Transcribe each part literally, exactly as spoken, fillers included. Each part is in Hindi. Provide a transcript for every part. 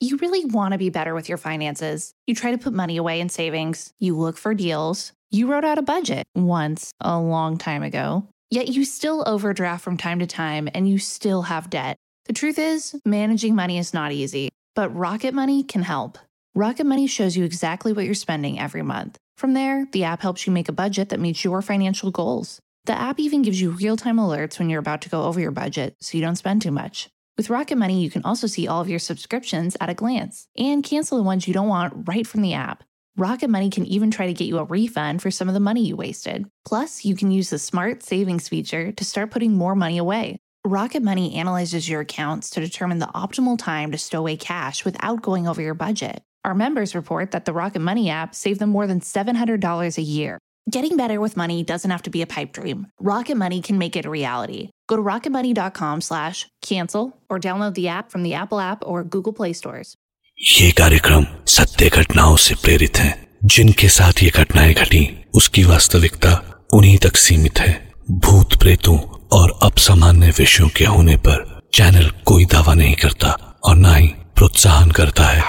You really want to be better with your finances. You try to put money away in savings. You look for deals. You wrote out a budget once a long time ago. Yet you still overdraft from time to time and you still have debt. The truth is, managing money is not easy, but Rocket Money can help. Rocket Money shows you exactly what you're spending every month. From there, the app helps you make a budget that meets your financial goals. The app even gives you real-time alerts when you're about to go over your budget so you don't spend too much. With Rocket Money, you can also see all of your subscriptions at a glance and cancel the ones you don't want right from the app. Rocket Money can even try to get you a refund for some of the money you wasted. Plus, you can use the Smart Savings feature to start putting more money away. Rocket Money analyzes your accounts to determine the optimal time to stow away cash without going over your budget. Our members report that the Rocket Money app saved them more than seven hundred dollars a year. Getting better with money doesn't have to be a pipe dream. Rocket Money can make it a reality. Go to rocketmoney.com slash cancel or download the app from the Apple app or Google Play stores. ये कार्यक्रम सत्य घटनाओं से प्रेरित है। जिनके साथ ये घटनाएं घटी उसकी वास्तविकता उन्हीं तक सीमित है। भूत प्रेतों और असामान्य विषयों के होने पर चैनल कोई दावा नहीं करता और न ही प्रोत्साहन करता है।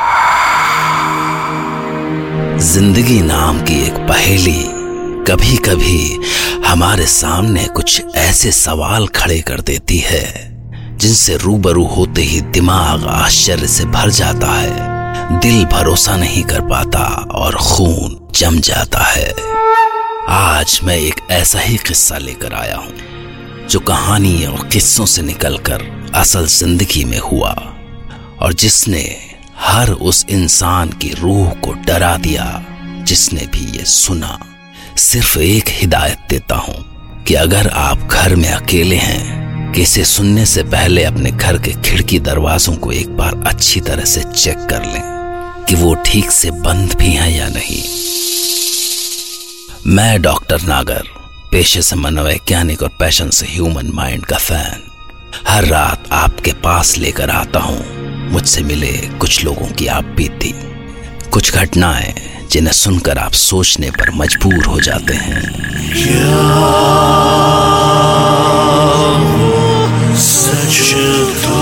जिंदगी नाम की एक पहेली कभी कभी हमारे सामने कुछ ऐसे सवाल खड़े कर देती है जिनसे रूबरू होते ही दिमाग आश्चर्य से भर जाता है, दिल भरोसा नहीं कर पाता और खून जम जाता है। आज मैं एक ऐसा ही किस्सा लेकर आया हूं जो कहानी और किस्सों से निकलकर असल जिंदगी में हुआ और जिसने हर उस इंसान की रूह को डरा दिया जिसने भी ये सुना। सिर्फ एक हिदायत देता हूं कि अगर आप घर में अकेले हैं कि इसे सुनने से पहले अपने घर के खिड़की दरवाजों को एक बार अच्छी तरह से चेक कर लें कि वो ठीक से बंद भी हैं या नहीं। मैं डॉक्टर नागर, पेशे से मनोवैज्ञानिक और पैशन से ह्यूमन माइंड का फैन, हर रात आपके पास लेकर आता हूं मुझसे मिले कुछ लोगों की आप बीती, कुछ घटनाएं जिन्हें सुनकर आप सोचने पर मजबूर हो जाते हैं। क्या सच था?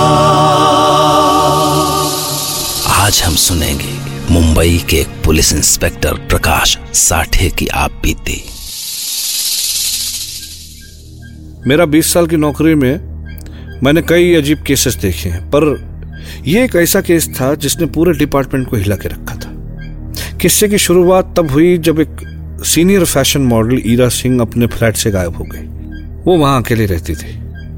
आज हम सुनेंगे मुंबई के एक पुलिस इंस्पेक्टर प्रकाश साठे की आप बीती। मेरा बीस साल की नौकरी में मैंने कई अजीब केसेस देखे हैं, पर यह एक ऐसा केस था जिसने पूरे डिपार्टमेंट को हिला के रखा था। किस्से की शुरुआत तब हुई जब एक senior fashion model Ira Singh अपने फ्लैट से गायब हो गई। वो वहां अकेली रहती थी,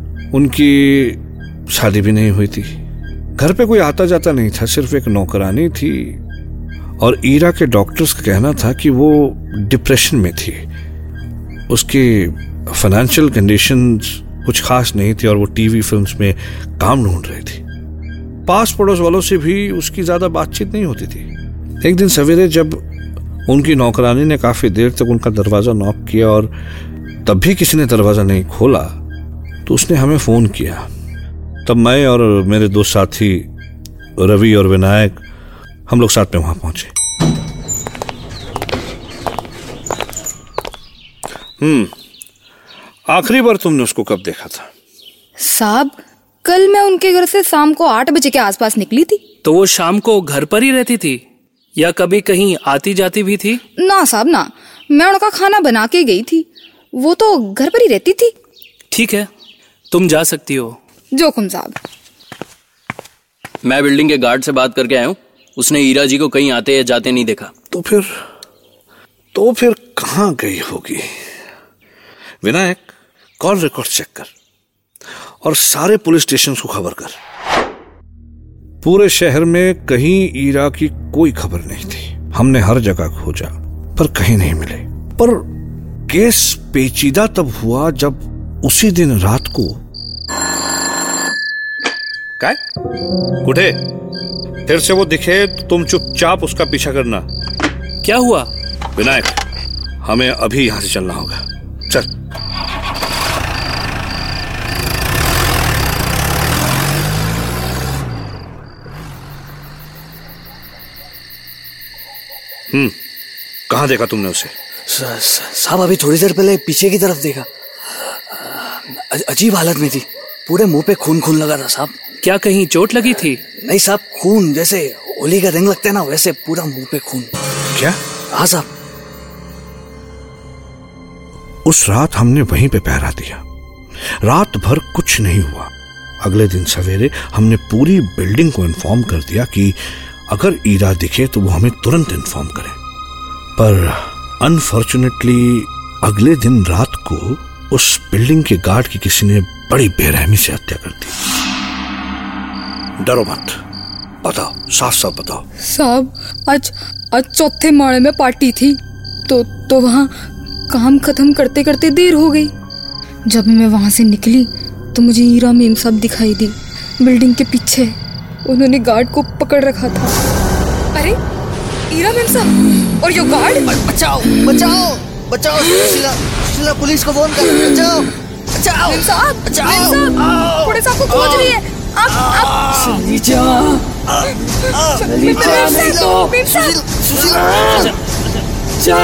उनकी शादी भी नहीं हुई थी, घर पे कोई आता जाता नहीं था, सिर्फ एक नौकरानी थी और ईरा के डॉक्टर्स का कहना था कि वो डिप्रेशन में थी। उसकी फाइनेंशियल कंडीशंस कुछ खास नहीं थी और वो टीवी फिल्म्स में काम ढूंढ रही थी। पास पड़ोस वालों से भी उसकी ज्यादा बातचीत नहीं होती थी। एक दिन सवेरे जब उनकी नौकरानी ने काफी देर तक उनका दरवाजा नॉक किया और तब भी किसी ने दरवाजा नहीं खोला तो उसने हमें फोन किया। तब मैं और मेरे दो साथी रवि और विनायक हम लोग साथ में वहां पहुंचे। हम्म आखिरी बार तुमने उसको कब देखा था? साहब, कल मैं उनके घर से शाम को आठ बजे के आसपास निकली थी। तो वो शाम को घर पर ही रहती थी या कभी कहीं आती जाती भी थी? ना साहब ना, मैं उनका खाना बना के गई थी, वो तो घर पर ही रहती थी। ठीक है, तुम जा सकती हो। जोखम साहब। मैं बिल्डिंग के गार्ड से बात करके आया हूँ, उसने ईरा जी को कहीं आते या जाते नहीं देखा। तो फिर तो फिर कहाँ गई होगी? विनायक, कॉल रिकॉर्ड चेक कर और सारे पुलिस स्टेशन को खबर कर। पूरे शहर में कहीं ईरा की कोई खबर नहीं थी। हमने हर जगह खोजा पर कहीं नहीं मिले। पर केस पेचीदा तब हुआ जब उसी दिन रात को काय कुठे फिर से वो दिखे तो तुम चुपचाप उसका पीछा करना। क्या हुआ? विनायक, हमें अभी यहां से चलना होगा, चल। हम्म कहाँ देखा तुमने उसे? साहब, अभी थोड़ी देर पहले पीछे की तरफ देखा। अजीब हालत में थी, पूरे मुंह पे खून खून लगा था साहब। क्या कहीं चोट लगी थी? नहीं साहब, खून जैसे होली का रंग लगता है ना, वैसे पूरा मुंह पे खून। क्या? हाँ साहब। उस रात हमने वहीं पे पहरा दिया। रात भर कुछ नहीं हुआ। अगले दिन सवेरे हमने पूरी बिल्डिंग को इन्फॉर्म कर दिया कि अगर ईरा दिखे तो वो हमें तुरंत इन्फॉर्म करे। पर अनफॉर्चुनेटली अगले दिन रात को उस बिल्डिंग के गार्ड की किसी ने बड़ी बेरहमी से हत्या कर दी। डरो मत, बताओ, साफ साफ बताओ। साहब, आज आज चौथे माले में पार्टी थी तो तो वहाँ काम खत्म करते करते देर हो गई। जब मैं वहाँ से निकली तो मुझे ईरा मेम साहब दिखाई दी बिल्डिंग के पीछे। उन्होंने गार्ड को पकड़ रखा था। अरे ईरा मेम साहब और यो गार्ड! बचाओ बचाओ बचाओ, सुशीला, सुशीला पुलिस को फोन कर, बचाओ बचाओ। मेम साहब, बचाओ, मेम साहब, पुलिस आपको खोज रही है। आप आप चली जा, चली जा, नहीं तो मेम साहब, सुशीला, जा।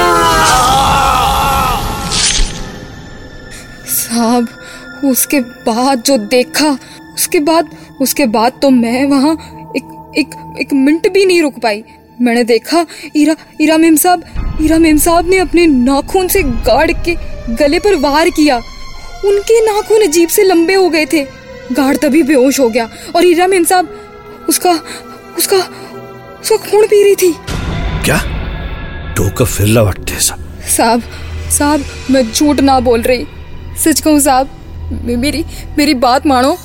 साहब, उसके बाद जो देखा, उसके बाद उसके बाद तो मैं वहाँ एक एक एक मिनट भी नहीं रुक पाई। मैंने देखा ईरा ईरा मेम साहब ईरा मेम साहब ने अपने नाखून से गार्ड के गले पर वार किया। उनके नाखून अजीब से लंबे हो गए थे। गार्ड तभी बेहोश हो गया और ईरा मेम साहब उसका उसका उसका खून पी रही थी। क्या? टोका फिर लवटते साहब साहब मैं झूठ ना बोल रही, सच कहूँ साहब, मेरी मेरी बात मानो।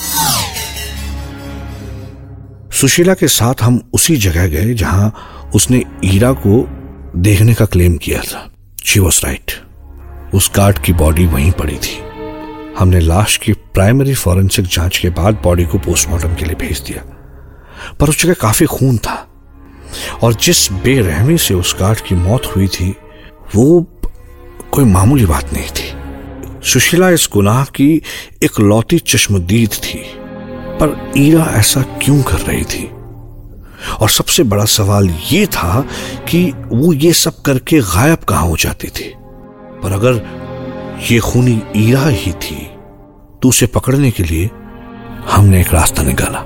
सुशीला के साथ हम उसी जगह गए जहां उसने ईरा को देखने का क्लेम किया था। She was right. उस गार्ड की बॉडी वहीं पड़ी थी। हमने लाश की प्राइमरी फॉरेंसिक जांच के बाद बॉडी को पोस्टमार्टम के लिए भेज दिया, पर उस जगह काफी खून था और जिस बेरहमी से उस गार्ड की मौत हुई थी वो कोई मामूली बात नहीं थी। सुशीला इस गुनाह की एक लौती चश्मदीद थी, पर ईरा ऐसा क्यों कर रही थी? और सबसे बड़ा सवाल ये था कि वो ये सब करके गायब कहां हो जाती थी। पर अगर ये खूनी ईरा ही थी तो उसे पकड़ने के लिए हमने एक रास्ता निकाला।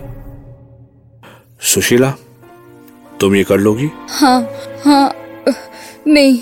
सुशीला, तुम ये कर लोगी? हाँ हाँ नहीं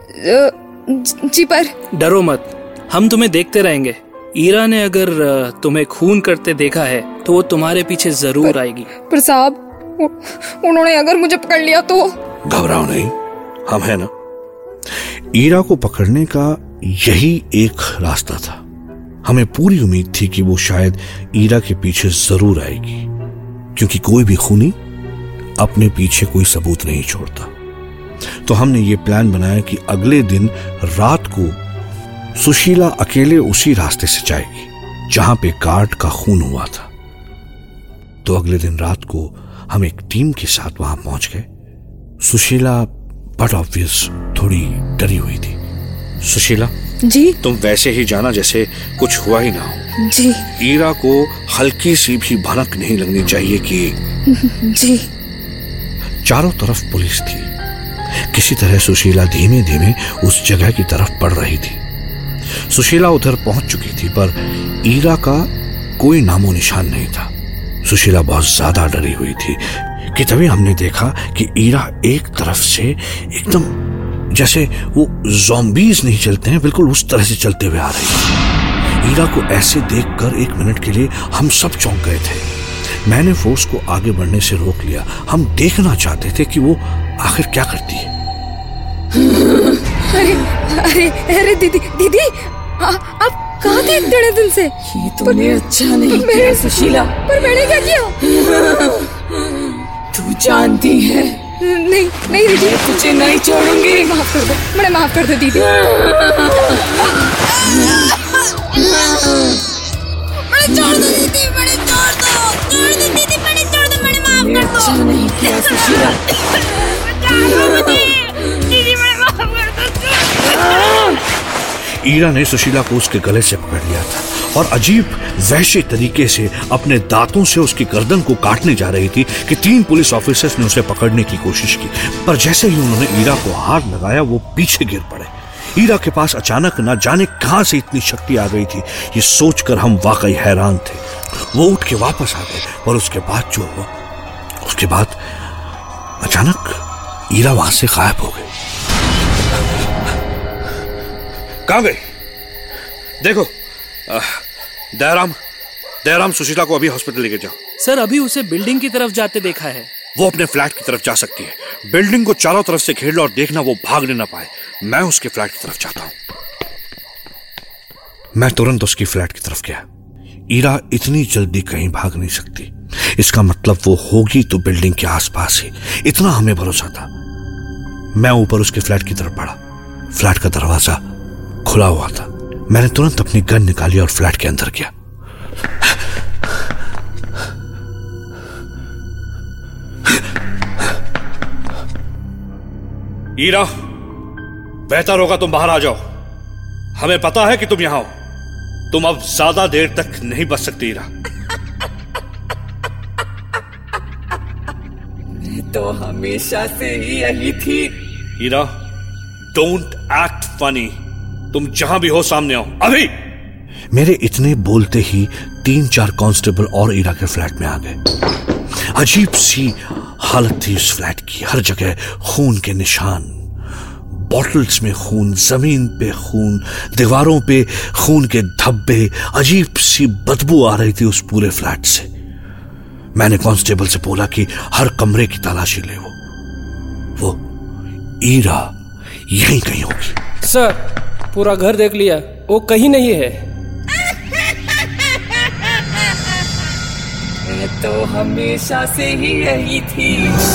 जी, पर डरो मत, हम तुम्हें देखते रहेंगे। ईरा ने अगर तुम्हें खून करते देखा है तो वो तुम्हारे पीछे जरूर पर, आएगी। पर साहब, उन्होंने अगर मुझे पकड़ लिया तो? घबराओ नहीं, हम हैं ना। ईरा को पकड़ने का यही एक रास्ता था। हमें पूरी उम्मीद थी कि वो शायद ईरा के पीछे जरूर आएगी, क्योंकि कोई भी खूनी अपने पीछे कोई सबूत नहीं छोड़ता। तो हमने ये प्लान बनाया कि अगले दिन रात को सुशीला अकेले उसी रास्ते से जाएगी जहां पे गार्ड का खून हुआ था। तो अगले दिन रात को हम एक टीम के साथ वहां पहुंच गए। सुशीला बट ऑब्वियस थोड़ी डरी हुई थी। सुशीला जी, तुम वैसे ही जाना जैसे कुछ हुआ ही ना हो। जी। ईरा को हल्की सी भी भनक नहीं लगनी चाहिए कि जी। चारों तरफ पुलिस थी। किसी तरह सुशीला धीमे धीमे उस जगह की तरफ बढ़ रही थी। सुशीला उधर पहुंच चुकी थी, पर ईरा का कोई नामो निशान नहीं था। सुशीला बहुत ज्यादा डरी हुई थी कि तभी हमने देखा कि ईरा एक तरफ से एकदम जैसे वो ज़ॉम्बीज नहीं चलते हैं, बिल्कुल उस तरह से चलते हुए आ रही है। ईरा को ऐसे देखकर एक मिनट के लिए हम सब चौंक गए थे। मैंने फोर्स को आगे बढ़ने से रोक लिया। हम देखना चाहते थे कि वो आखिर क्या करती है। अरे अरे अरे दीदी दीदी आ, आप कहाँ थे इतने दिन से? ये तूने अच्छा नहीं किया सुशीला। पर मैंने क्या किया? तू जानती है नहीं नहीं दीदी, तुझे नहीं छोड़ूंगी। माफ कर दो, मैंने माफ कर दो दीदी। मैंने छोड़ दो दीदी, मैंने छोड़ दो, छोड़ दो दीदी, मैंने छोड़ दो, मैंने माफ कर दो। अच्छा नहीं किया सुशीला। दीदी मैंने माफ कर दो। ईरा ने सुशीला को उसके गले से पकड़ लिया था और अजीब वहशी तरीके से अपने दांतों से उसकी गर्दन को काटने जा रही थी कि तीन पुलिस ऑफिसर्स ने उसे पकड़ने की कोशिश की। पर जैसे ही उन्होंने ईरा को हाथ लगाया वो पीछे गिर पड़े। ईरा के पास अचानक ना जाने कहां से इतनी शक्ति आ गई थी, ये सोचकर हम वाकई हैरान थे। वो उठ के वापस आ गए और उसके बाद जो हुआ, उसके बाद अचानक ईरा वहां से गायब हो गई। कहां गई? देखो दयाराम, दयाराम सुशीला को अभी हॉस्पिटल लेके जाओ। सर अभी उसे बिल्डिंग की तरफ जाते देखा है। वो अपने फ्लैट की तरफ जा सकती है। बिल्डिंग को चारों तरफ से घेर लो और देखना वो भागने ना पाए। मैं उसके फ्लैट की तरफ जाता हूं। मैं तुरंत उसकी फ्लैट की तरफ गया। ईरा इतनी जल्दी कहीं भाग नहीं सकती। इसका मतलब वो होगी तो बिल्डिंग के आसपास ही, इतना हमें भरोसा था। मैं ऊपर उसके फ्लैट की तरफ बढ़ा। फ्लैट का दरवाजा खुला हुआ था। मैंने तुरंत अपनी गन निकाली और फ्लैट के अंदर गया। ईरा, बेहतर होगा तुम बाहर आ जाओ। हमें पता है कि तुम यहां हो। तुम अब ज्यादा देर तक नहीं बच सकती ईरा। तो हमेशा से ही यही थी। Ira, don't act funny. तुम जहां भी हो सामने आओ अभी। मेरे इतने बोलते ही तीन चार कांस्टेबल और ईरा के फ्लैट में आ गए। अजीब सी हालत थी उस फ्लैट की। हर जगह खून के निशान, बॉटल्स में खून, जमीन पे खून, दीवारों पे खून के धब्बे। अजीब सी बदबू आ रही थी उस पूरे फ्लैट से। मैंने कांस्टेबल से बोला कि हर कमरे की तलाशी ले। वो वो ईरा यहीं कहीं होगी। सर पूरा घर देख लिया, वो कहीं नहीं है। तो हमेशा से ही यही थी।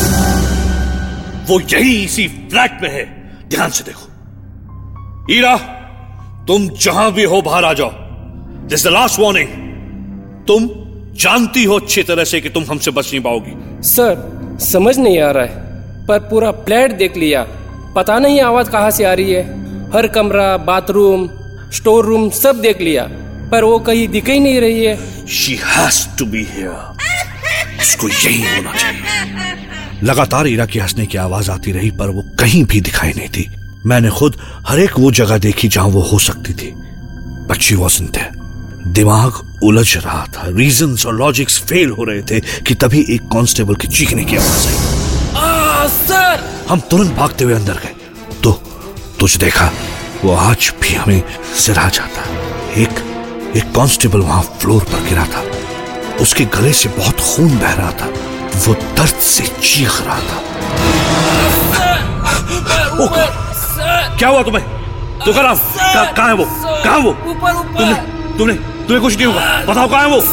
वो यही इसी फ्लैट में है। ध्यान से देखो। ईरा, तुम जहां भी हो बाहर आ जाओ। This is the last warning. तुम जानती हो अच्छी तरह से कि तुम हमसे बच नहीं पाओगी। सर समझ नहीं आ रहा है, पर पूरा फ्लैट देख लिया। पता नहीं आवाज कहां से आ रही है। हर कमरा, बाथरूम, स्टोर रूम सब देख लिया, पर वो कहीं दिख ही नहीं रही है। She has to be here. उसको यही होना चाहिए। लगातार ईरा की हंसने की आवाज आती रही, पर वो कहीं भी दिखाई नहीं थी। मैंने खुद हर एक वो जगह देखी जहां वो हो सकती थी, but she wasn't there. दिमाग उलझ रहा था। रीजंस और लॉजिक्स फेल हो रहे थे कि तभी एक कांस्टेबल की चीखने की आवाज आई। सर! हम तुरंत भागते हुए अंदर गए। तो तुझ देखा, वो आज भी हमें सिरा जाता। एक एक कांस्टेबल वहां फ्लोर पर गिरा था। उसके गले से बहुत खून बह रहा था। वो दर्द से चीख रहा था। ओ, क्या हुआ तुम्हें? तो कहा कहाँ है वो? कहाँ वो? तुमने तुमने तुम्हें कुछ नहीं होगा? बताओ कहाँ है वो?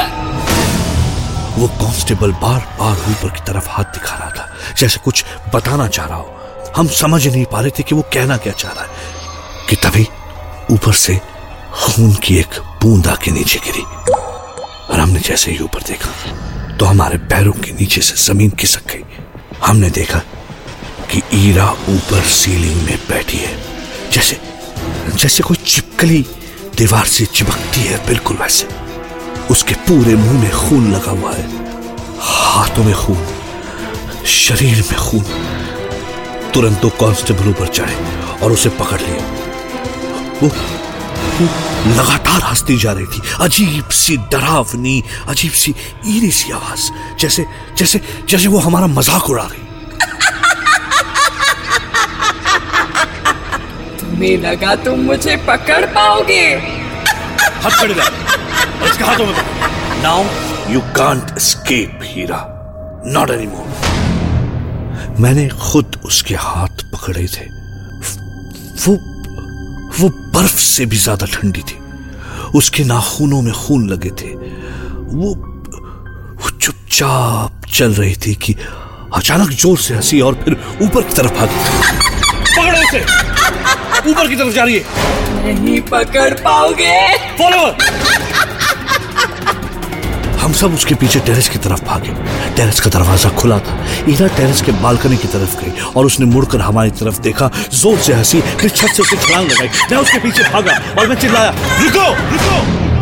वो कांस्टेबल बार बार ऊपर की तरफ हाथ दिखा रहा था, जैसे कुछ बताना चाह रहा हो। हम समझ नहीं पा रहे थे कि वो कहना क्या चाह रहा है कि तभी ऊपर से खून की एक बूंद आके नीचे गिरी। और हमने जैसे ही ऊपर देखा तो हमारे पैरों के नीचे से जमीन खिसक गई। हमने देखा कि ईरा ऊपर सीलिंग में बैठी है, जैसे जैसे कोई चिपकली दीवार से चिपकती है, बिल्कुल वैसे। उसके पूरे मुंह में खून लगा हुआ है, हाथों में खून, शरीर में खून। तुरंत दो कांस्टेबल ऊपर चढ़े और उसे पकड़ लिया। वो, वो लगातार हंसती जा रही थी। अजीब सी डरावनी, अजीब सी ईरी सी आवाज, जैसे जैसे जैसे वो हमारा मजाक उड़ा रही। तुम्हें लगा तुम मुझे पकड़ पाओगे? हाथ पकड़ ले, इसके हाथों में पकड़। Now you can't escape Heera, not anymore. मैंने खुद उसके हाथ पकड़े थे। वो वो बर्फ से भी ज्यादा ठंडी थी। उसके नाखूनों में खून लगे थे। वो वो चुपचाप चल रही थी कि अचानक जोर से हंसी और फिर ऊपर की तरफ भागी। पकड़ो उसे, ऊपर की तरफ जा रही है। नहीं पकड़ पाओगे। फॉलो। हम सब उसके पीछे टेरेस की तरफ भागे। टेरेस का दरवाजा खुला था। ईरा टेरेस के बालकनी की तरफ गई और उसने मुड़कर हमारी तरफ देखा, जोर से हंसी, फिर छत से उसे छलांग लगाई। मैं उसके पीछे भागा और मैं चिल्लाया, रुको रुको।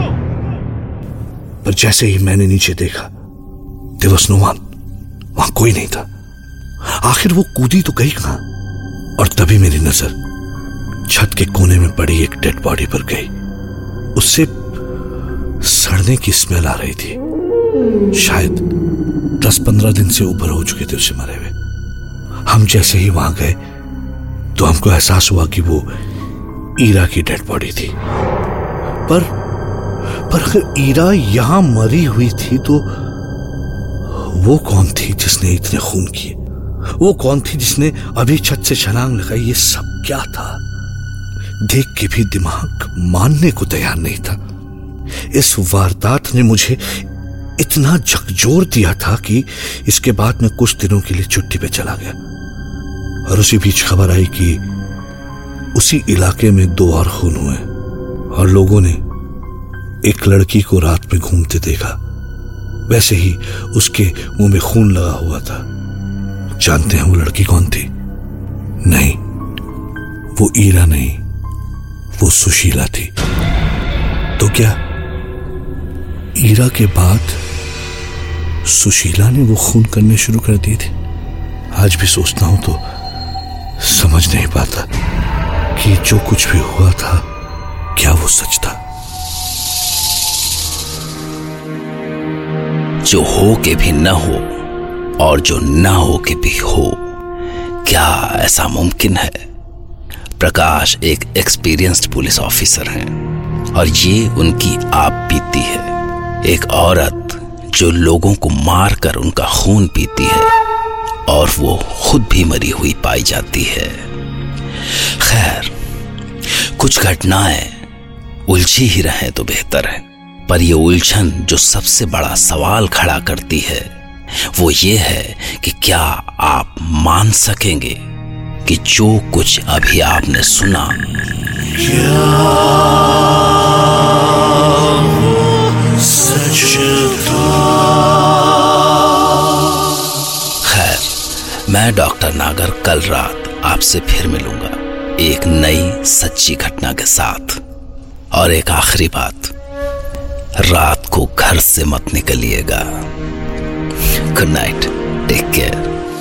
पर जैसे ही मैंने नीचे देखा, there was no one, वहां कोई नहीं था। आखिर वो कूदी तो गई कहां? और तभी मेरी नजर छत के कोने में पड़ी एक डेड बॉडी पर गई। उससे सड़ने की स्मेल आ रही थी। शायद दस पंद्रह दिन से ऊपर हो चुके थे उसे मरे हुए। हम जैसे ही वहां गए तो हमको एहसास हुआ कि वो ईरा की डेड बॉडी थी। पर पर अगर ईरा यहां मरी हुई थी तो वो कौन थी जिसने इतने खून किए? वो कौन थी जिसने अभी छत से छलांग लगाई? ये सब क्या था? देख के भी दिमाग मानने को तैयार नहीं था। इस वारदात ने मुझे इतना झकझोर दिया था कि इसके बाद मैं कुछ दिनों के लिए छुट्टी पे चला गया। और उसी बीच खबर आई कि उसी इलाके में दो और खून हुए और लोगों ने एक लड़की को रात में घूमते देखा। वैसे ही उसके मुंह में खून लगा हुआ था। जानते हैं वो लड़की कौन थी? नहीं, वो ईरा नहीं, वो सुशीला थी। तो क्या ईरा के बाद सुशीला ने वो खून करने शुरू कर दिए थे? आज भी सोचता हूं तो समझ नहीं पाता कि जो कुछ भी हुआ था क्या वो सच था। जो हो के भी न हो और जो ना हो के भी हो, क्या ऐसा मुमकिन है? प्रकाश एक एक्सपीरियंस्ड पुलिस ऑफिसर हैं और ये उनकी आप बीती है। एक औरत जो लोगों को मारकर उनका खून पीती है और वो खुद भी मरी हुई पाई जाती है। खैर, कुछ घटनाएं उलझी ही रहें तो बेहतर है, पर ये उलझन जो सबसे बड़ा सवाल खड़ा करती है वो ये है कि क्या आप मान सकेंगे कि जो कुछ अभी आपने सुना क्या वो सच था? खैर, मैं डॉक्टर नागर कल रात आपसे फिर मिलूंगा एक नई सच्ची घटना के साथ। और एक आखिरी बात, रात को घर से मत निकलिएगा। Good night, take care.